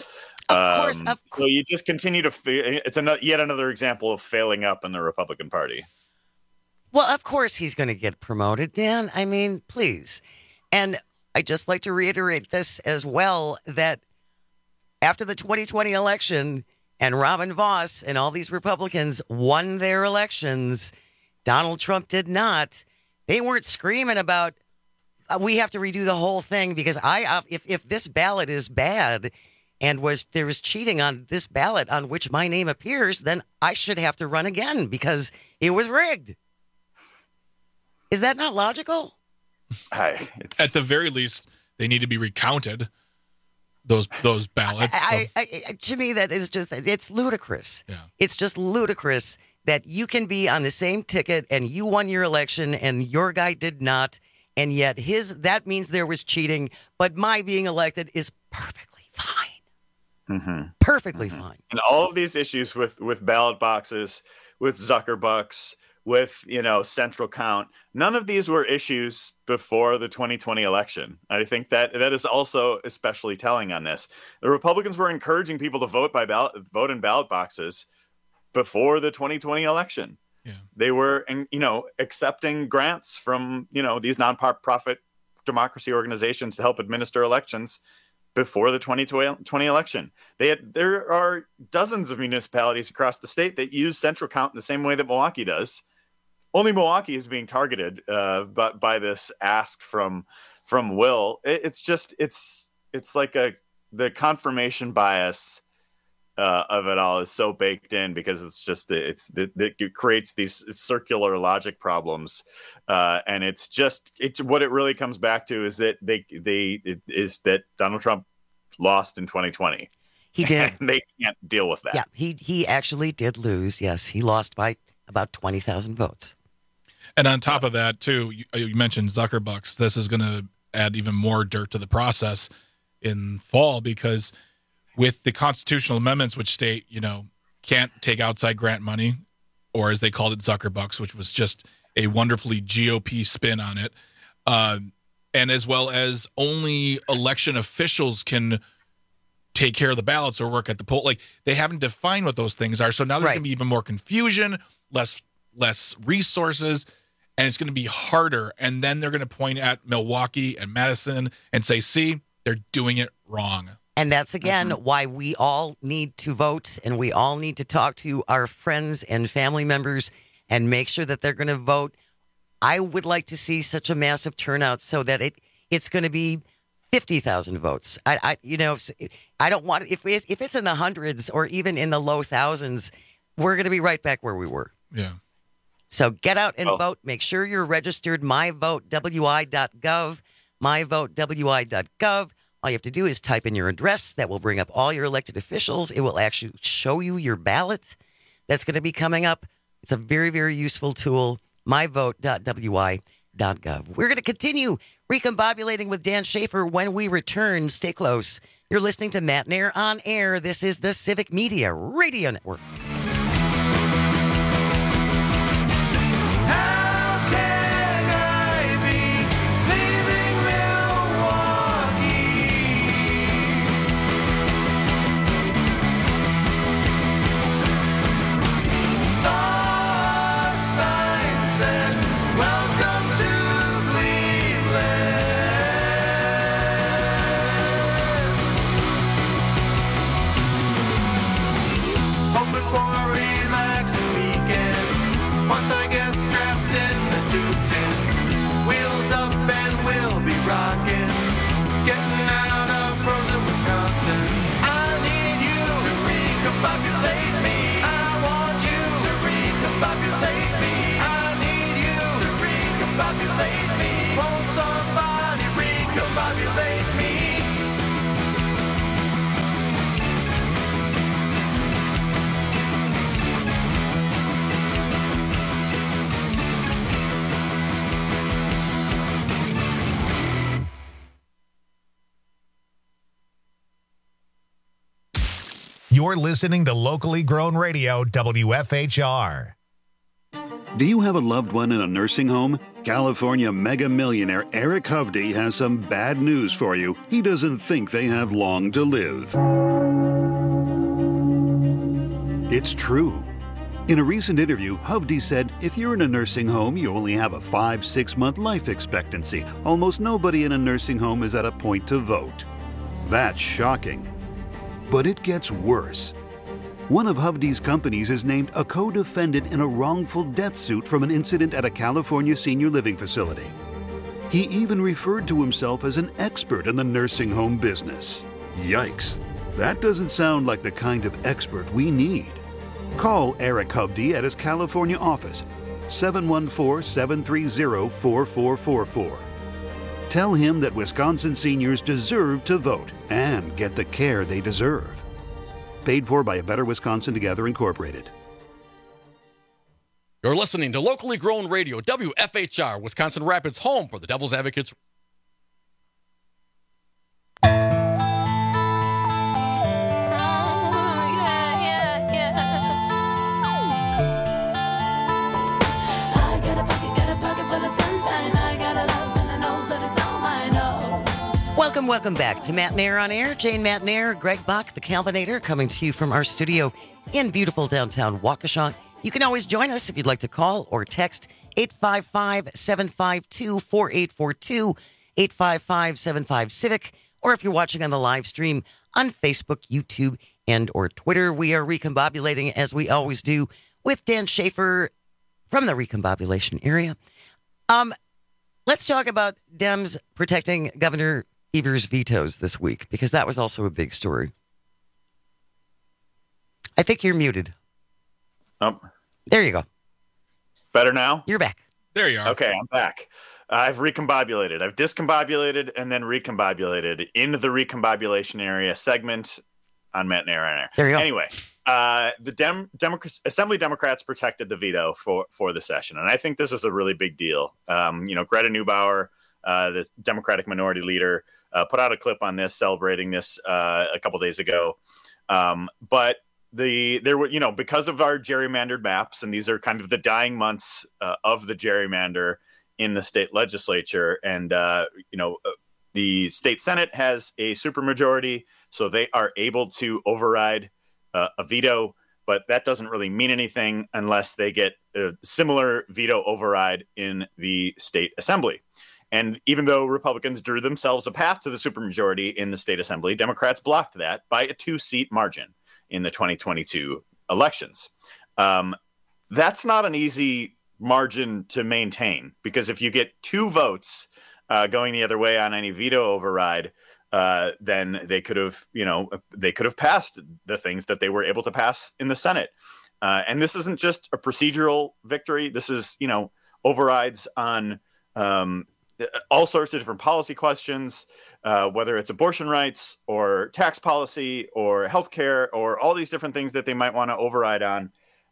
Of course. So you just continue to. It's yet another example of failing up in the Republican Party. Well, of course he's going to get promoted, Dan. I mean, please. And I'd just like to reiterate this as well, that after the 2020 election and Robin Vos and all these Republicans won their elections, Donald Trump did not. They weren't screaming about, we have to redo the whole thing because if this ballot is bad and there was cheating on this ballot on which my name appears, then I should have to run again because it was rigged. Is that not logical? At the very least, they need to be recounted. Those ballots. To me, that is just, it's ludicrous. Yeah. It's just ludicrous that you can be on the same ticket and you won your election and your guy did not, and yet that means there was cheating, but my being elected is perfectly fine. Mm-hmm. Perfectly fine. And all of these issues with ballot boxes, with Zuckerbucks, with, central count, none of these were issues before the 2020 election. I think that is also especially telling on this. The Republicans were encouraging people to vote in ballot boxes before the 2020 election. Yeah. They were, accepting grants from, these nonprofit democracy organizations to help administer elections before the 2020 election. There are dozens of municipalities across the state that use central count in the same way that Milwaukee does. Only Milwaukee is being targeted by this ask from Will. It's like the confirmation bias of it all is so baked in because it creates these circular logic problems, and what it really comes back to is that that Donald Trump lost in 2020. He did. And they can't deal with that. Yeah, he actually did lose. Yes, he lost by about 20,000 votes. And on top of that, too, you mentioned Zuckerbucks. This is going to add even more dirt to the process in fall because with the constitutional amendments, which state, can't take outside grant money, or as they called it, Zuckerbucks, which was just a wonderfully GOP spin on it, and as well as only election officials can take care of the ballots or work at the poll. Like, they haven't defined what those things are. So now there's going to be even more confusion, less resources, and it's going to be harder. And then they're going to point at Milwaukee and Madison and say, see, they're doing it wrong. And that's, again, why we all need to vote and we all need to talk to our friends and family members and make sure that they're going to vote. I would like to see such a massive turnout so that it's going to be 50,000 votes. I don't want, if it's in the hundreds or even in the low thousands, we're going to be right back where we were. Yeah. So get out and vote. Make sure you're registered. myvotewi.gov, myvotewi.gov. All you have to do is type in your address. That will bring up all your elected officials. It will actually show you your ballot that's going to be coming up. It's a very, very useful tool. myvote.wi.gov. We're going to continue recombobulating with Dan Schaefer when we return. Stay close. You're listening to Matt Nair on Air. This is the Civic Media Radio Network. Once I get strapped in the 210, wheels up and we'll be rocking, getting out of frozen Wisconsin. I need you to recombobulate me. I want you to recombobulate me. I need you to recombobulate me. Won't somebody recombobulate me? You're listening to locally grown radio, WFHR. Do you have a loved one in a nursing home? California mega millionaire Eric Hovde has some bad news for you. He doesn't think they have long to live. It's true. In a recent interview, Hovde said if you're in a nursing home, you only have a 5-6 month life expectancy. Almost nobody in a nursing home is at a point to vote. That's shocking. But it gets worse. One of Hovde's companies is named a co-defendant in a wrongful death suit from an incident at a California senior living facility. He even referred to himself as an expert in the nursing home business. Yikes. That doesn't sound like the kind of expert we need. Call Eric Hovde at his California office, 714-730-4444. Tell him that Wisconsin seniors deserve to vote and get the care they deserve. Paid for by A Better Wisconsin Together Incorporated. You're listening to locally grown radio, WFHR, Wisconsin Rapids, home for the Devil's Advocates. Welcome back to Matt Nair on Air. Jane Matt Nair, Greg Bach, the Calvinator, coming to you from our studio in beautiful downtown Waukesha. You can always join us if you'd like to call or text 855-752-4842, 855-75-CIVIC, or if you're watching on the live stream on Facebook, YouTube, and or Twitter. We are recombobulating, as we always do, with Dan Schaefer from the recombobulation area. Let's talk about Dems protecting Governor Evers' vetoes this week, because that was also a big story. I think you're muted. There you go. Better now? You're back. There you are. Okay, I'm back. I've recombobulated. I've discombobulated and then recombobulated into the recombobulation area segment on Matt Nair on Air. There you go. Anyway, the Assembly Democrats protected the veto for the session, and I think this is a really big deal. Greta Neubauer, the Democratic Minority Leader, put out a clip on this, celebrating this a couple days ago. But there were, because of our gerrymandered maps, and these are kind of the dying months of the gerrymander in the state legislature, and the state Senate has a supermajority, so they are able to override a veto. But that doesn't really mean anything unless they get a similar veto override in the state assembly. And even though Republicans drew themselves a path to the supermajority in the state assembly, Democrats blocked that by a 2-seat margin in the 2022 elections. That's not an easy margin to maintain, because if you get 2 votes going the other way on any veto override, then they could have passed the things that they were able to pass in the Senate. And this isn't just a procedural victory. This is, overrides on all sorts of different policy questions, whether it's abortion rights or tax policy or healthcare or all these different things that they might want to override on.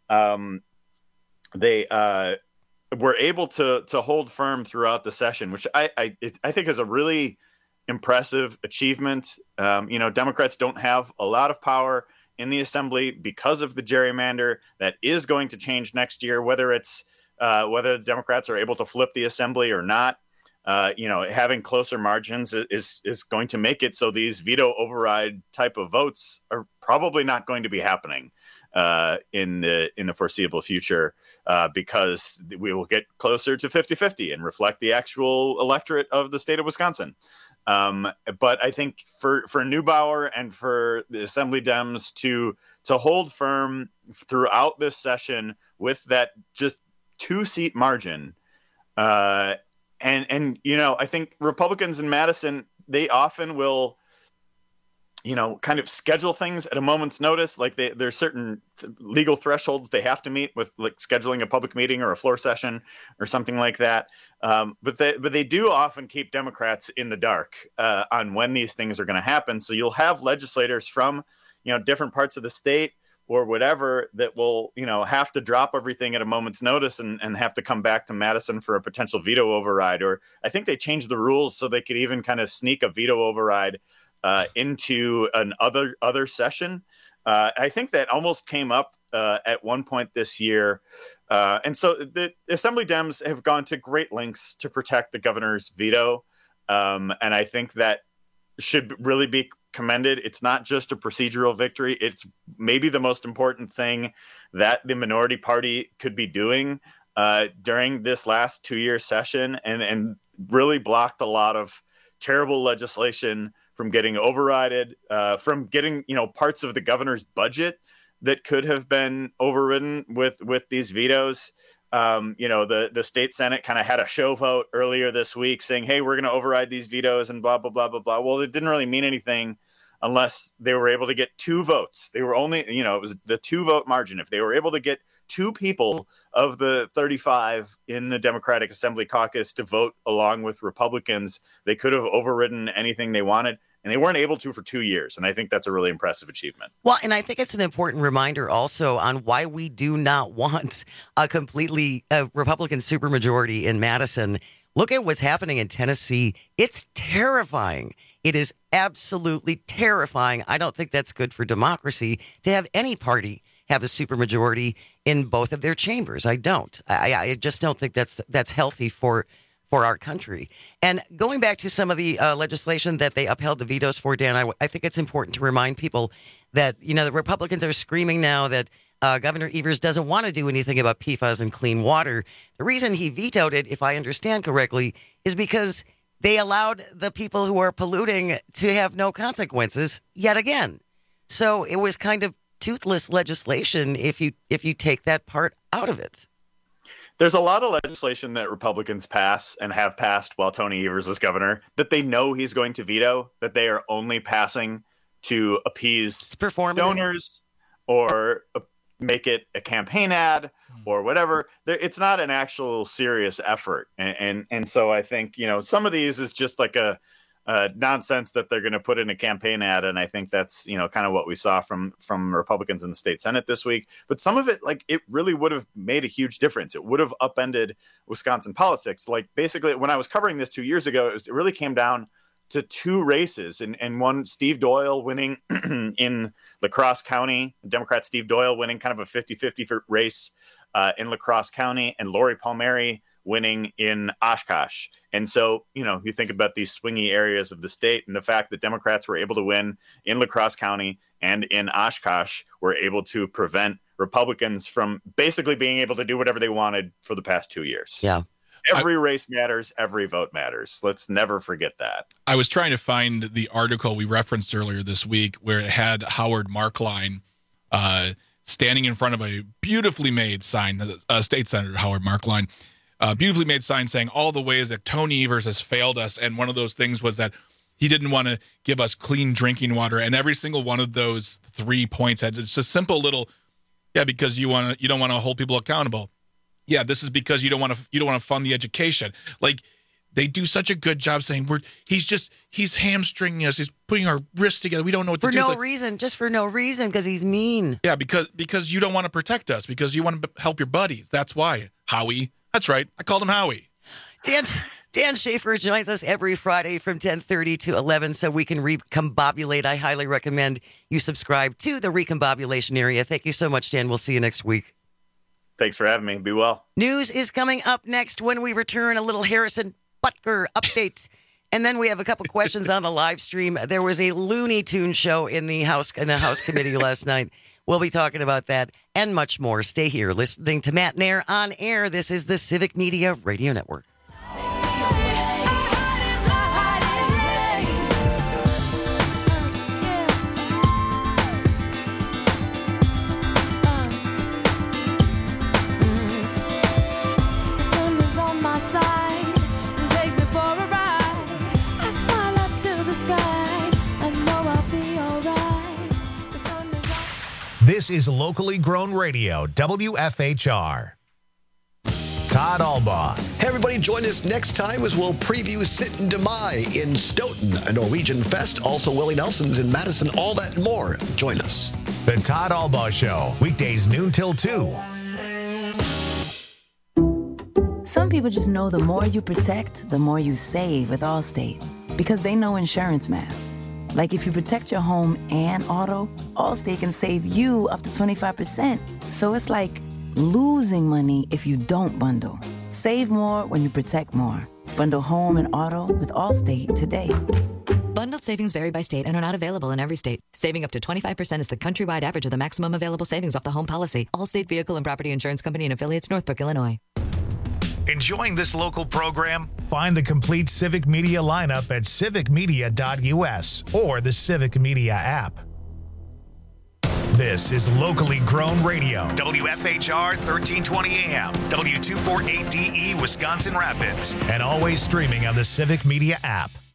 They were able to hold firm throughout the session, which I think is a really impressive achievement. Democrats don't have a lot of power in the assembly because of the gerrymander that is going to change next year, whether the Democrats are able to flip the assembly or not. Having closer margins is going to make it so these veto override type of votes are probably not going to be happening in the foreseeable future, because we will get closer to 50-50 and reflect the actual electorate of the state of Wisconsin. But I think for Neubauer and for the Assembly Dems to hold firm throughout this session with that just 2-seat margin, And I think Republicans in Madison, they often will, kind of schedule things at a moment's notice. Like there's certain legal thresholds they have to meet with, like scheduling a public meeting or a floor session or something like that. But they do often keep Democrats in the dark on when these things are going to happen. So you'll have legislators from, different parts of the state or whatever that will, have to drop everything at a moment's notice and have to come back to Madison for a potential veto override. Or I think they changed the rules so they could even kind of sneak a veto override into an other session. I think that almost came up at one point this year. And so the Assembly Dems have gone to great lengths to protect the governor's veto. And I think that should really be commended. It's not just a procedural victory. It's maybe the most important thing that the minority party could be doing during this last 2-year session, and really blocked a lot of terrible legislation from getting overridden, from getting, parts of the governor's budget that could have been overridden with these vetoes. The state Senate kind of had a show vote earlier this week saying, hey, we're going to override these vetoes and blah, blah, blah, blah, blah. Well, it didn't really mean anything unless they were able to get 2 votes. They were only, it was the 2-vote margin. If they were able to get 2 people of the 35 in the Democratic Assembly caucus to vote along with Republicans, they could have overridden anything they wanted. And they weren't able to for 2 years. And I think that's a really impressive achievement. Well, and I think it's an important reminder also on why we do not want a completely Republican supermajority in Madison. Look at what's happening in Tennessee. It's terrifying. It is absolutely terrifying. I don't think that's good for democracy to have any party have a supermajority in both of their chambers. I don't. I just don't think that's healthy for our country. And going back to some of the legislation that they upheld the vetoes for, Dan, I think it's important to remind people that, the Republicans are screaming now that Governor Evers doesn't want to do anything about PFAS and clean water. The reason he vetoed it, if I understand correctly, is because they allowed the people who are polluting to have no consequences yet again. So it was kind of toothless legislation if you take that part out of it. There's a lot of legislation that Republicans pass and have passed while Tony Evers is governor that they know he's going to veto, that they are only passing to appease donors or make it a campaign ad or whatever. It's not an actual serious effort. And so I think, some of these is just like a nonsense that they're going to put in a campaign ad. And I think that's, kind of what we saw from Republicans in the state Senate this week. But some of it, it really would have made a huge difference. It would have upended Wisconsin politics. Basically, when I was covering this 2 years ago, it really came down to 2 races and one, Steve Doyle winning in La Crosse County, Democrat Steve Doyle winning kind of a 50-50 race in La Crosse County, and Lori Palmieri winning in Oshkosh. And so, you think about these swingy areas of the state and the fact that Democrats were able to win in La Crosse County and in Oshkosh were able to prevent Republicans from basically being able to do whatever they wanted for the past 2 years. Yeah. Every race matters. Every vote matters. Let's never forget that. I was trying to find the article we referenced earlier this week where it had Howard Markline standing in front of a beautifully made sign, State Senator Howard Markline, beautifully made sign saying all the ways that Tony Evers has failed us. And one of those things was that he didn't want to give us clean drinking water. And every single one of those 3 points had just a simple little, because you don't want to hold people accountable. Yeah, this is because you don't want to fund the education. They do such a good job saying he's hamstringing us. He's putting our wrists together. We don't know what to do. For no reason, just for no reason, because he's mean. Yeah, because you don't want to protect us, because you want to help your buddies. That's why. Howie. That's right. I called him Howie. Dan Schaefer joins us every Friday from 10:30 to 11 so we can recombobulate. I highly recommend you subscribe to the Recombobulation Area. Thank you so much, Dan. We'll see you next week. Thanks for having me. Be well. News is coming up next when we return. A little Harrison Butker update. And then we have a couple questions on the live stream. There was a Looney Tunes show in the House committee last night. We'll be talking about that and much more. Stay here listening to Matt Nair on air. This is the Civic Media Radio Network. This is locally grown radio, WFHR. Todd Albaugh. Hey, everybody, join us next time as we'll preview Sitten de Mai in Stoughton, a Norwegian fest. Also, Willie Nelson's in Madison, all that and more. Join us. The Todd Albaugh Show, weekdays noon till 2. Some people just know the more you protect, the more you save with Allstate, because they know insurance math. Like if you protect your home and auto, Allstate can save you up to 25%. So it's like losing money if you don't bundle. Save more when you protect more. Bundle home and auto with Allstate today. Bundled savings vary by state and are not available in every state. Saving up to 25% is the countrywide average of the maximum available savings off the home policy. Allstate Vehicle and Property Insurance Company and affiliates, Northbrook, Illinois. Enjoying this local program? Find the complete Civic Media lineup at civicmedia.us or the Civic Media app. This is locally grown radio. WFHR 1320 AM, W248DE Wisconsin Rapids, and always streaming on the Civic Media app.